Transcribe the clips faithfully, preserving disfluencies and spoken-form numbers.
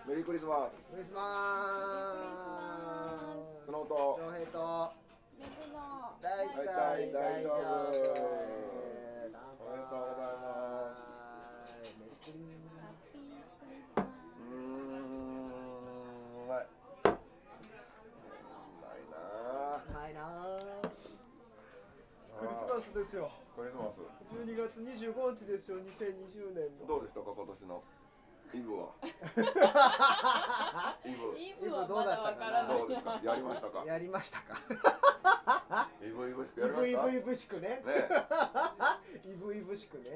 メリークリスマス。 クリスマス。 スノーと翔平とメグの大体大丈夫。おめでとうございます。メリークリスマハッピークリスマス。 うーん、うまい。うまいなス。うまいな。クリスマスですよ。 クリスマス。 じゅうにがつにじゅうごにちですよ。にせんにじゅうねんの。 どうでしたか今年のイブは。イブ。 イブはまだわからない。 どうですか。やりましたか。 やりましたか。 イブイブしくやりました。 イブイブイブしくね。 ね。 イブイブしくね。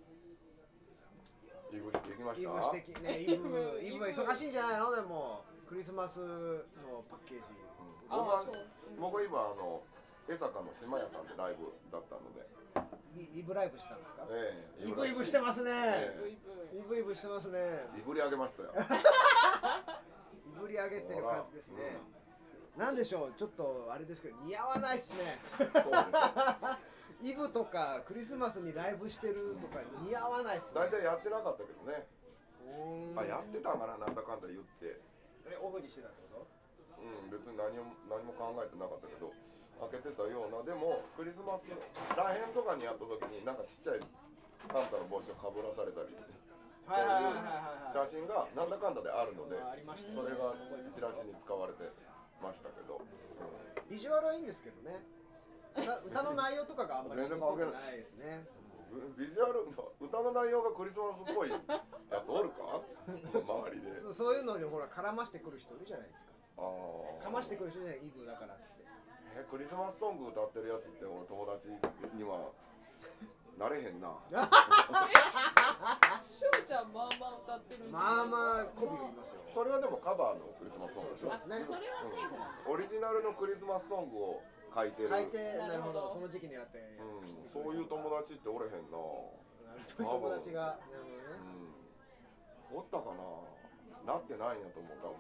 イブしていきました。 イブしてきね。イブイブは忙しいんじゃないのでもクリスマスのパッケージ。 うん、僕は僕は今あの江坂の島屋さんでライブだったので。 イブライブしたんですか。 ええ、 イブイブしてますね。 えイブイブしてますね。 イブり上げましたよ。 イブり上げてる感じですね。なんでしょう、ちょっとあれですけど似合わないっすね。 そうですよ。 イブとかクリスマスにライブしてるとか似合わないっすね。 大体やってなかったけどね。 うーん。 あ、やってたんかな、なんだかんだ言って。 え、オフにしてたってこと？ うん、別に何も何も考えてなかったけど、開けてたような。でもクリスマスらへんとかにやった時になんかちっちゃいサンタの帽子をかぶらされたり、そういう写真がなんだかんだであるので、それがチラシに使われてましたけど、うん、 ビジュアルはいいんですけどね。歌の内容とかがあんまり全然関係ないですね。 ビジュアルの歌の内容がクリスマスっぽいやつおるか周りで。 そう、そういうのにほら絡ましてくる人いるじゃないですか。 あかましてくる人じゃない、イブだからっつって。 え、クリスマスソング歌ってるやつって俺友達にはなれへんな。 しょうちゃんまあまあ歌ってるんじゃない。 まあまあ媚び売りますよ。 それはでもカバーのクリスマスソングでしょ。 そうですね。 それはセーフなんです。 オリジナルのクリスマスソングを書いてる。 書いて、なるほど、その時期にやって、 うん、そういう友達っておれへんな。 そういう友達が、なるほどね。 うん、おったかな。なってないんやと思う多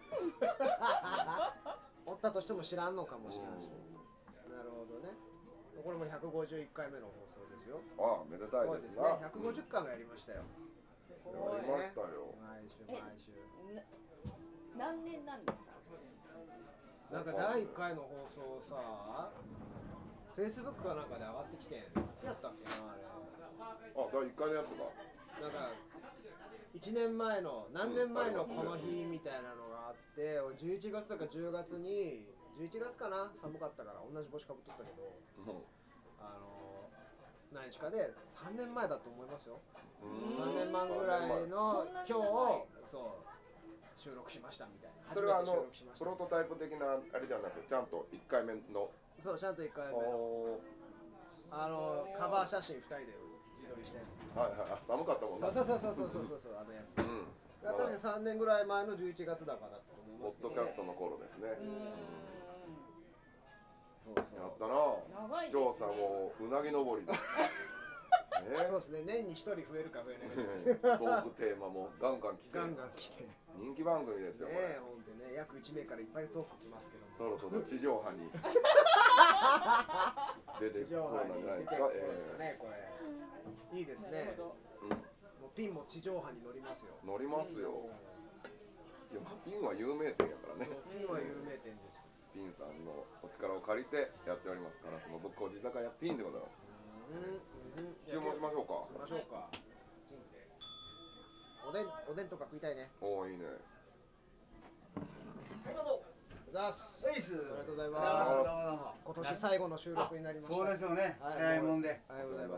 分。 おったとしても知らんのかもしれないし、ね、うん、なるほどね。これもひゃくごじゅういっかいめの放送ですよ。 ああ、めでたいですな。 ひゃくごじゅっかいもやりましたよ。 やりましたよ。 毎週毎週。 何年なんですか。 なんかだいいっかいの放送さ、フェイスブックかなんかで上がってきて、いつやったっけなあれ。 あ、だいいっかいのやつが。 なんかいちねんまえの何年前のこの日みたいなのがあって、じゅういちがつとかじゅうがつにじゅういちがつかな、寒かったから同じ帽子かぶっとったけど、 うん、 あの何日かでさんねんまえだと思いますよ。 さんねんまえぐらいの今日そう収録しましたみたいな。 それはあのプロトタイプ的なあれではなく、ちゃんといっかいめの。 そう、ちゃんといっかいめのあのカバー写真ふたりで自撮りしたやつ。 はいはい、寒かったもんな。そうそうそうそうそうそうそう、あのやつ。うん。確かにさんねんぐらい前のじゅういちがつだからだと思いますけど、ね。 ポッドキャストの頃ですね。 うん。そうそう。 やったな。視聴者もうなぎ登りで。 ね、そうですね。年にひとり増えるか増えないか。 トークテーマもガンガン来て。 ガンガン来て。 人気番組ですよ。 ね、ほんとね、約いちめいからいっぱいトーク来ますけども。 そろそろ地上波に出てくるなんじゃないですか。 ええ。ね、これいいですね。うん。もうピンも地上波に乗りますよ。 乗りますよ。いや、ピンは有名店やからね。 ピンは有名店です。 ピンさんのお力を借りてやっておりますから、そのぶっこ地酒屋ピンでございます。注文しましょうか。 しましょうか。おでん、おでんとか食いたいね。 おお、いいね。 はい、どうも。ざっす。 ありがとうございます。 どうもどうも。 今年最後の収録になりました。 そうですよね。早いもんで。 ありがとうございます。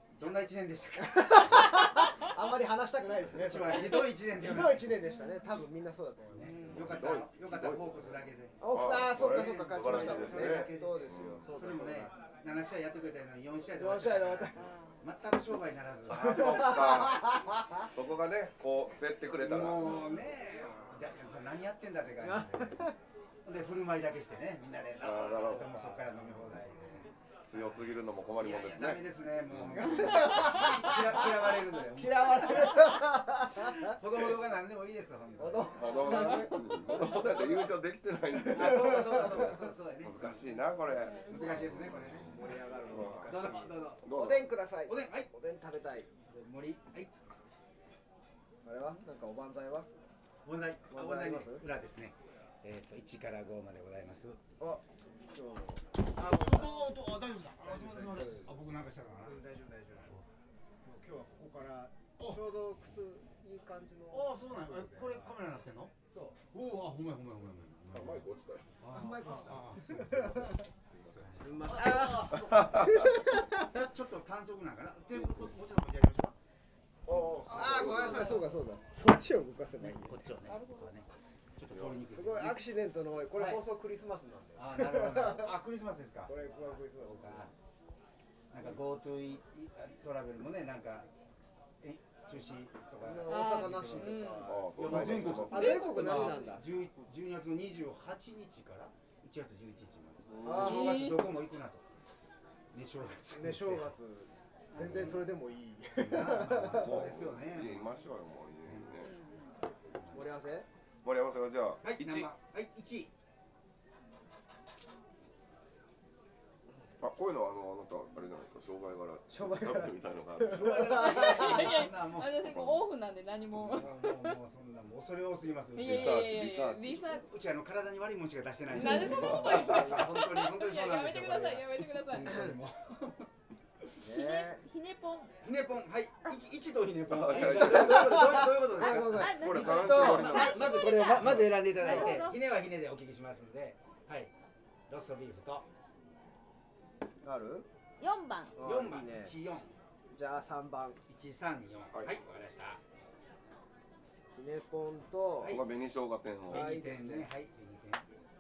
どんな一年でしたか。 あんまり話したくないですね。 ひどい一年で。 ひどい一年でしたね。多分みんなそうだと思います。 よかった。よかった。ホークスだけで。 ホークス、ああ、そっかそっか、勝ちましたもんね。 そうですよ。 それもね、ななしあいやってくれたのによんしあいで。 よんしあいで終わった。 全く商売にならず。 あ、そっか。そこがね、こう競ってくれたら。 もうね、じゃあ何やってんだって感じで。で振る舞いだけしてね、みんなで。あ、そうだ。でもそこから飲み放題。 強すぎるのも困りもんですね。 ダメですね、もう。嫌われるのよ。 嫌われる。 子供が何でもいいですよ、 子供がね、子供だって優勝できてないんで。 そうだそうだそうだそうだね。 難しいな、これ。 難しいですね、これね。 盛り上がるのどうぞどうぞ。 おでんください。 おでん、はい。 おでん食べたい。 森、はい。 あれはなんかおばんざいは盆栽盆盆栽の栽あります裏ですね。えっといちからごまでございます。 あ、今日もあ、 おおお大丈夫だ。あすみませんすみません。あ僕なんかしたかな。 大丈夫大丈夫。そう今日はここからちょうど靴いい感じの。 あそうなんや。これカメラになってんの？ そう。 おおあほんまやほんまやほんまや。 あマイク落ちたよ。 あ、マイク落ちた。 あすいません。 すみません。あちょちょっと短足なんかな。テーブルもうちょっと持ち上げましょうか。 あ、ごめんなさい。そうかそうだ。そっちを動かせばいい。 こっちをね。ここはね。ちょっと通りにくい。 すごいアクシデントのこれ放送クリスマスなんで。 あなるほど。あクリスマスですか。 これこれクリスマス。 なんか GoTo トラベルもねなんかえ中止とか。 大阪なしとか。 あそういやもう全国あ、全国なしなんだ。 じゅうにがつのにじゅうはちにちからいちがつじゅういちにちまで。 あ正月どこも行くなと。ね正月。 ね正月全然それでもいい。 まあまあまあそうですよね。 いいましょうよもういいね。 盛り合わせ？ 盛り合わせがじゃあはい一。 生はいいちい。 あこういうのはあのあなたあれじゃないですか商売柄商売柄食べてみたいのがある。 いやいやそんなもう私もうオフなんで何も。 もうもうもうそんなもう恐れ多すぎます。 いやいやいやいやリサーチ。 うちあの体に悪いもんしか出してない。 なんでそんなこと言ってんですか。 本当に本当にいややめそうなんですよ。 てくださいやめてください。 本当にもうひねね。 ひねぽん。 ひねぽんはい一一とひねぽん。 あいやいや一とどういうことどういうことですか。 はいごめんごめん。 あこれ何三種盛りまなんです。 まずこれをままず選んでいただいてなるほどひねはひねでお聞きしますんではいローストビーフとある？ よんばん。 あよんばんいいね。 いちよんじゃあ三番。 いちさんよんはいはいわかりました。 ひねぽんとはいここが紅生姜店を。 はい紅天ねはい紅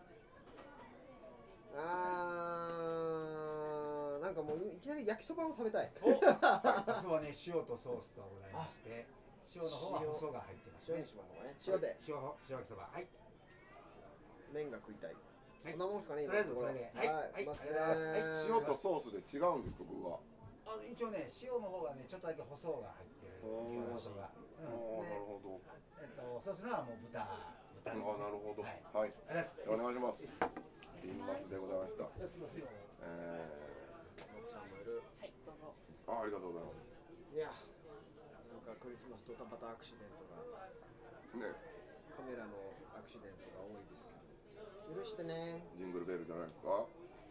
あーなんかもういきなり焼きそばを食べたい。 天。おそうね塩とソースとございまして塩の方は細が入ってますね。 塩にしましょうかね。塩で塩塩焼きそばはい麺が食いたい。 はいこんなもんすかね。 とりあえずそれではい。 はいすいません。 はい塩とソースで違うんですか具が。 あ一応ね塩の方がねちょっとだけ細が入ってるおー塩の方がああうんでなるほど。 えっとソースのはもう豚あ豚ですねあなるほど。 はいはい。 ありがとうお願いございします。ビンマスでございました。 ますえ奥さんもいる。 はいどうぞ。 ー、あありがとうございます。 いやなんかクリスマスドタバタアクシデントがねカメラのアクシデントが多いですけど許してね。 ジングルベルじゃないですか。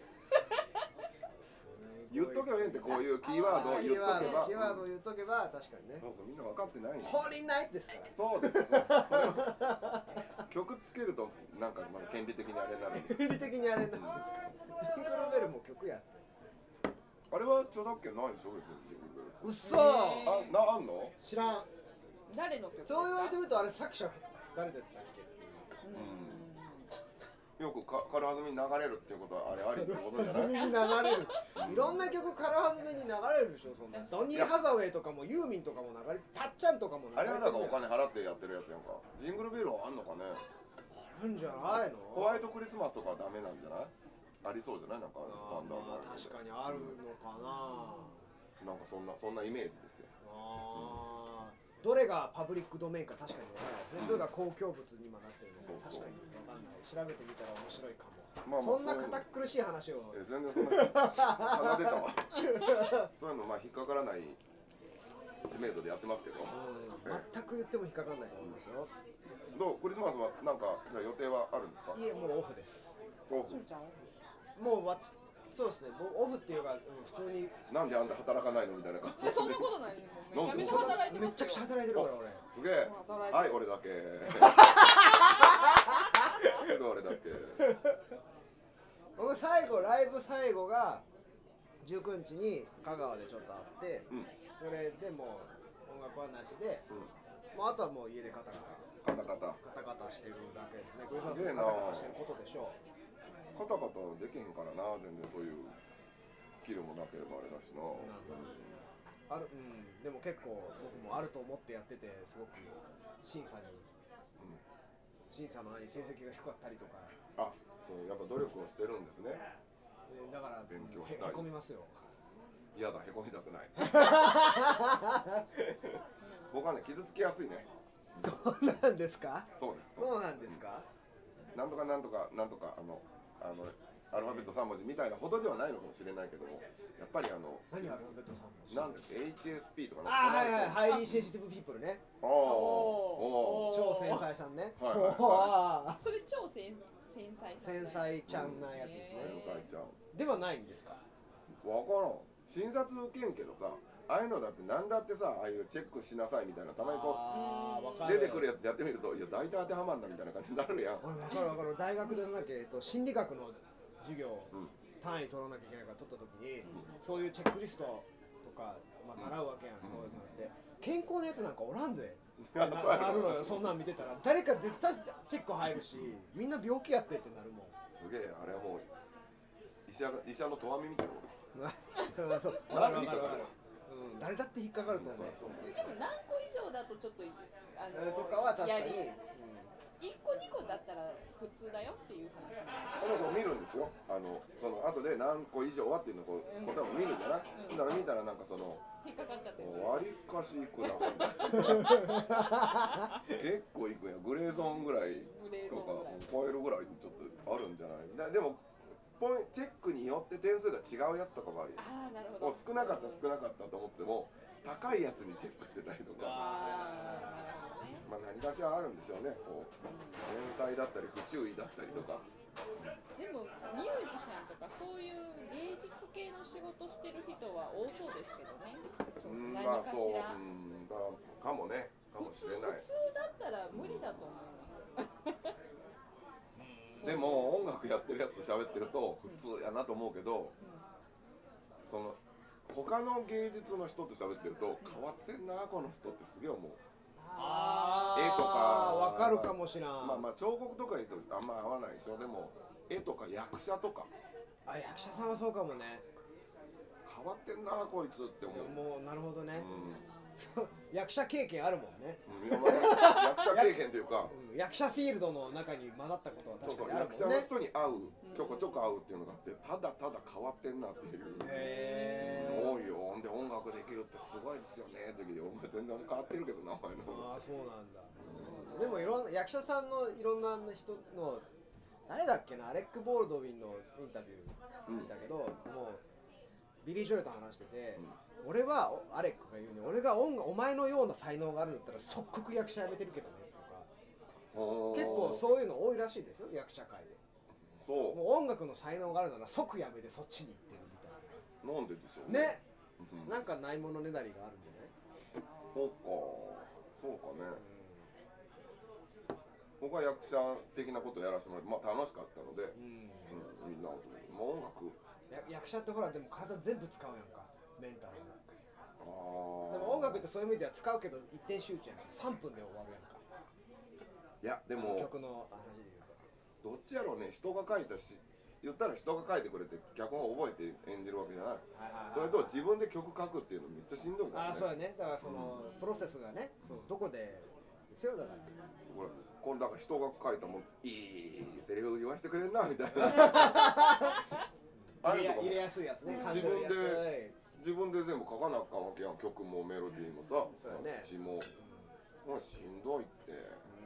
言っとけばいいんってこういうキーワードを言っとけば。 キーワードを言っとけば確かにね。 そうそうみんな分かってないんです。 ホーリーナイトですから。 そうです。それを曲つけるとなんかまあ権利的にあれになるんで。 原理的にあれなんですか。ジングルベルも曲やって。 あれは著作権ないでしょ別にジングルベル。 うっそあなあんの？ 知らん。 誰の曲ですか。 そう言われてみるとあれ作者誰だったっけっていう。 うん。よくか軽はずみに流れるっていうことはあれありってことじゃない？ 弾みに流れる。いろんな曲軽はずみに流れるでしょそんな。ドニー・ハザウェイとかもユーミンとかも流れて、たっちゃんとかも流あれれてるやん。 はだからお金払ってやってるやつやんか。ジングルベルはあんのかね。 あるんじゃないの？ ホワイトクリスマスとかはダメなんじゃない？ありそうじゃないなんかスタンダードまあ確かにあるのかな。 なんかそんなそんなイメージですよ。 あーどれがパブリックドメインか確かにわからないですね。どれが公共物に今なってるのかそうそう確かにわかんない。調べてみたら面白いかも。 まあまあそんな堅苦しい話を。 え全然そんな鼻出たわそういうのまあ引っかからない知名度でやってますけどうん全く言っても引っかかんないと思いますよ。 どうクリスマスはなんかじゃあ予定はあるんですか？ いえもうオフです。 オフもうわそうですね。僕オフっていうかうん普通になんであんた働かないのみたいな感じいやそんなことない。めちゃめちゃ働いてますよ。 めっちゃくちゃ働いてるから俺。 すげえ働いてるはい俺だけすぐ俺だけ僕最後ライブ最後がじゅうくにちに香川でちょっとあって、 うんそれでもう音楽はなしで、 うんもうあとはもう家でカタカタカタカタカタカタしてるだけですね。クリスマスすげえなカタカタしてることでしょう。 カタカタできへんからな全然そういうスキルもなければあれだしなあるうんでも結構僕もあると思ってやっててすごく審査に、 うん審査の何成績が低かったりとか、 あそうやっぱ努力をしてるんですねえだから勉強したいへへこみますよ。 嫌だへこみたくない僕はね傷つきやすいねそうなんですか？ そうですそうなんですか？ なんとかなんとかなんとかあのあのアルファベットさん文字みたいなほどではないのかもしれないけども、やっぱりあの何アルファベットさん文字？ なんだっけ エイチエスピー とかなんああ、はいはい、 かハイリーセンシティブピープルね。 おおお超繊細さんね。 はいはいはいおーそれ超繊繊細さん繊細ちゃんなやつですね。 繊細ちゃんではないんですか？ わからん診察受けんけどさ、ああいうのだってなんだってさ、ああいうチェックしなさいみたいなたまにこあーわかう出てくるやつやってみると、いや大体当てはまんなみたいな感じになるやん。 俺わかるわかる。大学でなんだっけ、えっと心理学の授業、 うん単位取らなきゃいけないから取った時に、そういうチェックリストとか、まあ、習うわけやん、こういうのって健康なやつなんかおらんでななるのよ。そんなん見てたら誰か絶対チェック入るし、みんな病気やってってなるもん。 すげえ、あれはもう医者が医者のとわみみたいなことですそうわかるわかるわかる。うん、誰だって引っかかると思う。 そうそうでも何個以上だとちょっとあえーとかは確かに、 やり一個二個だったら普通だよっていう話なんでしこの子見るんですよ。あのその後で何個以上はっていうのをこう答えを見るじゃない。 うんだから見たらなんかそのょ引っかかっちゃってる。 わりかしいくな。結構いくんや。グレーゾーンぐらいグレーとかゾーンぐらい超えるぐらいちょっとあるんじゃない。だでもポインチェックによって点数が違うやつとかもあるよ。 ああなるほど。 もう少なかった少なかったと思っても高いやつにチェックしてたりとか。 あまあ何かしらあるんでしょうね。こう繊細だったり不注意だったりとか。 ーでもミュージシャンとかそういう芸術系の仕事してる人は多そうですけどね。そううん何まあそうかしら。 うんだかもねかもしれない。 普通だったら無理だと思います。 でも音楽やってるやつと喋ってると普通やなと思うけど、その他の芸術の人と喋ってると変わってんなこの人ってすげえ思う。 あー絵とかわかるかもしらん。 まあまあ彫刻とか言うとあんま合わないでしょ。でも絵とか役者とかあ、役者さんはそうかもね。 変わってんなこいつって思う。 もうなるほどね。 うん役者経験あるもんね。 うんいやまあ役者経験というかうん役者フィールドの中に混ざったことはそうそう確かにある役者もんね。 の人に会うちょこちょこ会うっていうのがあってただただ変わってんなっていう。 へー。 多いよ。ほんで音楽できるってすごいですよねって時でお前全然変わってるけどなお前の。 ああ、そうなんだ。でもいろんな役者さんのいろんな人の誰だっけな、アレック・ボールドウィンのインタビュー見たけど、もうビリー・ジョエルと話してて、俺はおアレックが言うに俺が音楽お前のような才能があるんだったら即刻役者辞めてるけどねとか、結構そういうの多いらしいですよ、役者界で。 そうもう音楽の才能があるなら即辞めてそっちに行ってるみたいなんででしょうなね。 うんなんかないものねだりがあるんじゃない？ そうかそうかね。僕は役者的なことをやらせてもらってまあ楽しかったので、 うんうん、いいなと思う。まあ音楽や役者ってほらでも体全部使うやんか、メンタルも。 あでも音楽ってそういう意味では使うけど一点集中やんか、さんぷんで終わるやんか。 いやでも曲の話で言うと。 どっちやろうね。人が書いたし言ったら人が書いてくれて脚本を覚えて演じるわけじゃない。それと自分で曲書くっていうのめっちゃしんどいからね。 ああ、そうやね。だからその、プロセスがね、そのどこでですよだから。 これこれだから人が書いたもんいいセリフ言わせてくれんなみたいなあれとかも入れやすいやつね、感情入れやすい。 自分で全部書かなあかんわけやん。曲もメロディーもさそうやね詞ももうしんどいって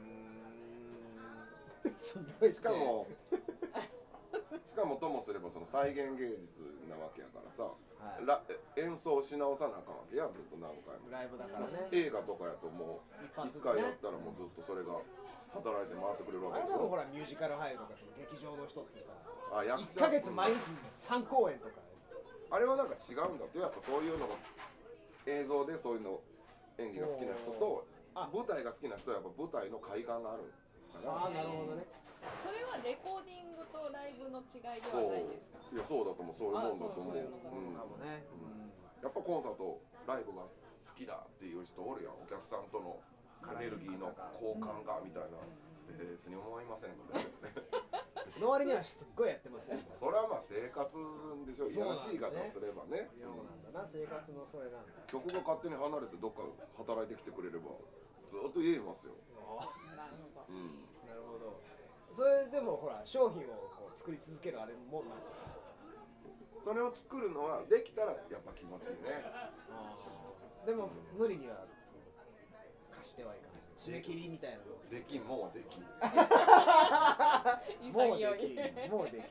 すごい。 しかもしかもともすればその再現芸術なわけやからさ、 はいら演奏し直さなあかんわけやんずっと何回も。 ライブだからね。 映画とかやともう一発一回やったらもうずっとそれが働いて回ってくれるわあれけでしょ。 でもほらミュージカル俳優とかその劇場の人ってさ、 あ役いっかげつ毎日さん公演とか。 あれはなんか違うんだって。やっぱそういうのが映像でそういうの演技が好きな人とあ舞台が好きな人はやっぱ舞台の快感があるから。 ああ、なるほどね。 それはレコーディングとライブの違いでそうはないですか？ いやそうだと思う。そういうもんだと思う。 あそうそういうもんだうんかもね。 やっぱコンサートライブが好きだっていう人おるやん。お客さんとのエネルギーの交換がみたいな。別に思いませんみたいな。 の割にはすっごいやってますよ。 それはまあ生活でしょ。いやらしい言い方をすればね。 そうなんだな、生活のそれなんだ。 曲が勝手に離れてどっか働いてきてくれればずっと言えますよ。 なるほど。 うん。 なるほど。それでもほら商品をこう作り続けるあれもなんか。 それを作るのはできたらやっぱ気持ちいいね。 でも無理にはその貸してはいかない。締め切りみたいなのを。 できんもうできん。 もうできん。もうできん。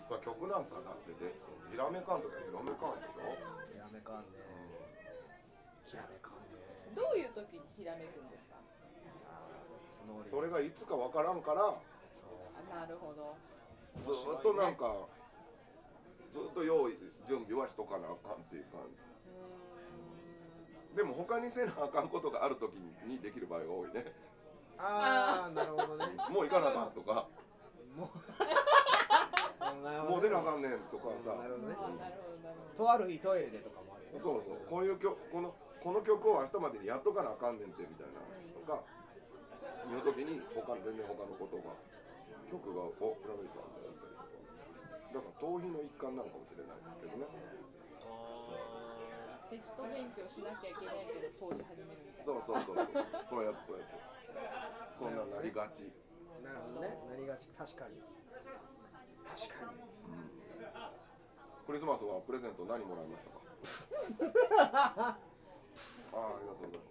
さ曲なんかだってでひらめかんとかひらめかんでしょ。 ひらめかんね、ひらめかんね。 どういう時にひらめくんですか？ あースノーリーそれがいつかわからんからそうあ、なるほど。 ずーっとなんかずっと用意準備はしとかなあかんっていう感じ。でも他にせなあかんことがある時にできる場合が多いね。 ああなるほどね。 もう行かなあかんとかもうもう出なあかんねんとかさ、 なるほどね。 あ、なるほどなるほど。 とある日トイレでとかもあるよね。 そうそうこういう曲このこの曲を明日までにやっとかなあかんねんってみたいなとかいう時に他全然他のことが曲がおひらめいたんだよみたいなだから逃避の一環なのかもしれないですけどね。 テスト勉強しなきゃいけないけど掃除始めるみたいな。 そうそうそうそうそういうやつそういうやつそんなんなりがち。 なるほどね。なりがち。確かに確かに。 クリスマスはプレゼント何もらいましたか？ああ、ありがとうございます。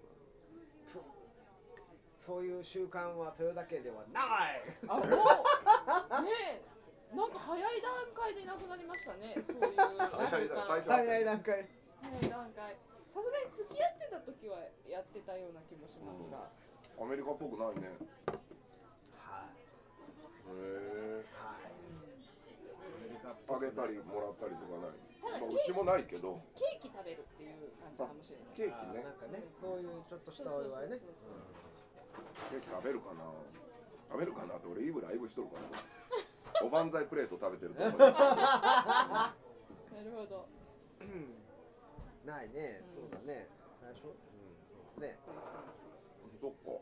そういう習慣は豊田家ではない。 あ、もうねえ、なんか早い段階でなくなりましたね。そういう早い段最初早い段階。 早い段階。さすがに付き合ってた時はやってたような気もしますが。 アメリカっぽくないね。 はいへえ。 はい。アメリカっあぽくげたりもらったりとかない。 ただまあ、うちもないけど。 ケーキ食べるっていう感じかもしれない。 ケーキね。 なんかね、そういうちょっとしたお祝いね。 そうそうそうそうケーキ食べるかな。食べるかなって俺イブライブしとるから。おばんざいプレート食べてると思います。 なるほど。 うんないね。そうだね。最初。うん。ね。 そっか。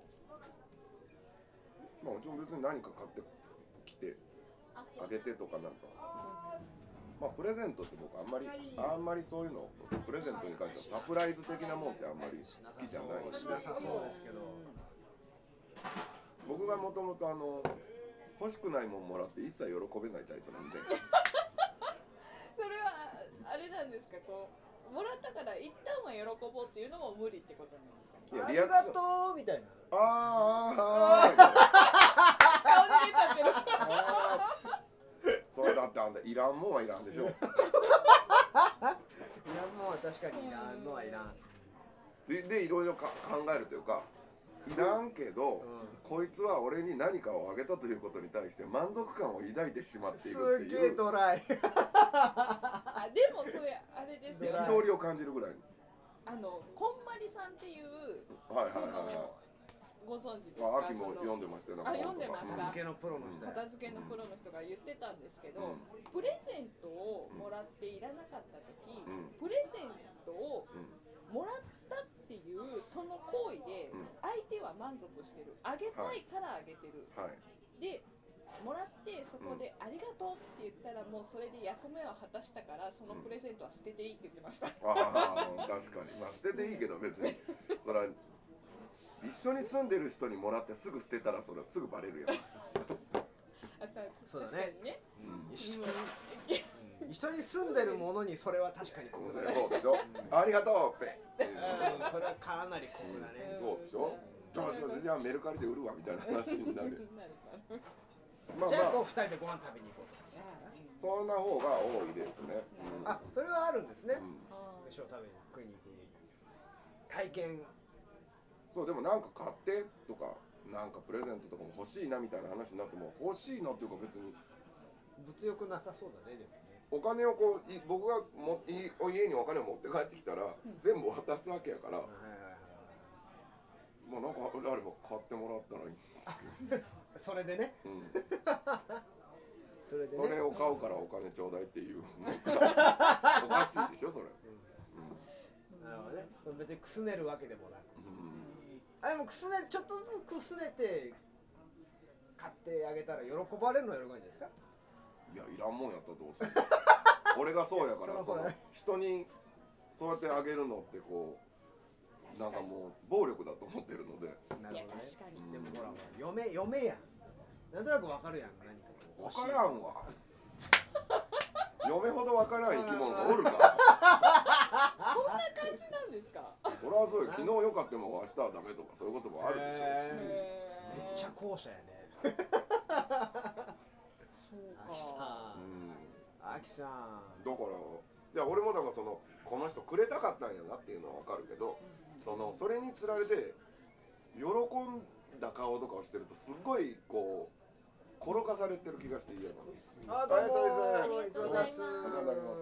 まあうちも別に何か買ってきてあげてとかなんか。まあプレゼントって僕あんまりあんまりそういうのプレゼントに関してはサプライズ的なもんってあんまり好きじゃないし、 しなさそうですけど。 僕がもともとあの欲しくないもんもらって一切喜べないタイプなんで。 それはあれなんですか、こうもらったから一旦は喜ぼうっていうのも無理ってことなんですかね。 いやありがリアクションとうみたいな。 あーあーあーみたいな顔に出ちゃってる。 あーそれだってあんたいらんもんはいらんでしょ。 いらんもんは確かにいらんのはいらん。 ででいろいろか考えるというかいらんけど、 うんこいつは俺に何かをあげたということに対して満足感を抱いてしまっていするってげえいうドライ。 あ、でもそれあれですよ。 憤りを感じるぐらい。 あのこんまりさんっていうはいはいそはいはいのご存知ですか。 あ秋もその読んでましたよ。なんかあ読んでました片付けのプロの人や。 片付けのプロの人が言ってたんですけど、 うんプレゼントをもらっていらなかった時、 うんプレゼントをうんもらったっていうその行為でうん相手は満足してる、あげたいからあげてる、 はいでもらってそこでありがとうって言ったらもうそれで役目を果たしたからそのプレゼントは捨てていいって言ってました。 ああ確かにまあ捨てていいけど別にそれは一緒に住んでる人にもらってすぐ捨てたらそれはすぐバレるやん。 あたそうだね確かにね。 うん一緒うん一緒に住んでるものにそれは確かに酷だね。 そうでしょ。ありがとうペッ。 うんそれはかなり酷だね。 そうでしょ。じゃあじゃあじゃあメルカリで売るわみたいな話になる。 なるなるまあじゃあこうまあ二人でご飯食べに行こうとかする。 そんな方が多いですね。うんあ、それはあるんですね。 うんあー飯を食べに食いに行く体験。 そうでもなんか買ってとかなんかプレゼントとかも欲しいなみたいな話になっても欲しいなっていうか別に物欲なさそうだねでもね。 お金をこうい僕がもい家にお金を持って帰ってきたら全部渡すわけやから、 はいはいはいまあなんかあれば買ってもらったらいいんですけど、 それでね。 うん、 それでそれね。 を買うからお金ちょうだいっていうなんかおかしいでしょそれ、 なるほどね。別にくすねるわけでもなく。 うんあでもくすねちょっとずつくすねて買ってあげたら喜ばれるのは喜ばれるんじゃないですか。 いやいらんもんやったらどうする俺がそうやからそのそのほら人にそうやってあげるのってこうなんかもう暴力だと思ってるのでいやなるほどね。 確かに。 でもほら嫁嫁やん。なんとなくわかるやん何かこう分からんわ嫁ほど分からん生き物がおるかそんな感じなんですか。 そりゃそうよ昨日よかっても明日はダメとかそういうこともあるでしょうし、 へめっちゃ後者やね。 そうあきさか。 うんアキさんだからいや俺もだからそのこの人くれたかったんやなっていうのは分かるけど、そのそれにつられて喜んだ顔とかをしてるとすっごいこう転がされてる気がして嫌なの。 あ、どうもはい、 いつもです。 お世話になります。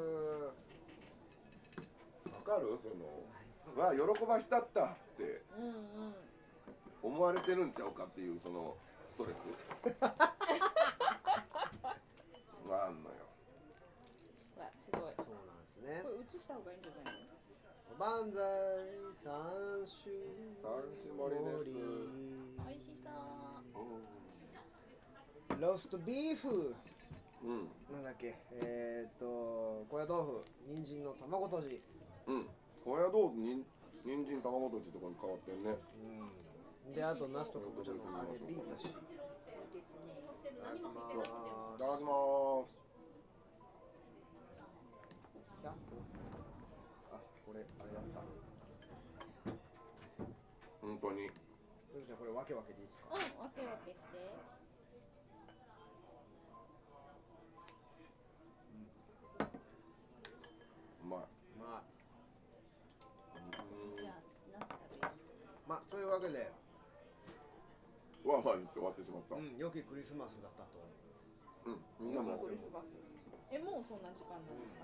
分かるそのわ喜ばしたったってうんうん思われてるんちゃうかっていうそのストレスがあんのよ。 わすごい。 そうなんですねこ。れ映した方がいいんじゃないの？ 万歳三種三種盛りです。 美味しそう。 ローストビーフうんなんだっけ、えーっと高野豆腐、人参の卵とじ、 うん高野豆腐に人参卵とじとかに変わってんね。 うん、であとナスとかぼちゃの揚げビータシ。いいいですね。 ただきまいたーだきまーす。 す。あ、これあれだった。 本当にじゃあこれ分け分けでいいですか？ うん、分け分けして。 うまい。 まあうんじゃあなし食べよまあというわけで、 わあまあ言って終わってしまった。 うん、良きクリスマスだったと。 うんみんう。 なもクリスマス。え、もうそんな時間なんですか？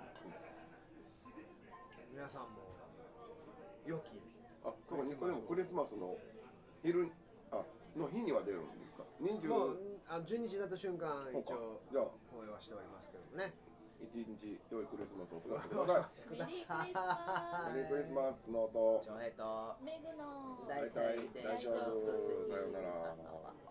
皆さんも良き。 あそうかニコでもクリスマスの昼あの日には出るんですか。にじゅもううあじゅうにじになった瞬間そうか一応じゃあ放映はしておりますけどもね。 一日良いクリスマスを過おごしてください。 過ごしください。 メリークリスマスの音。 翔平とメグの大大体体大丈夫。さようなら。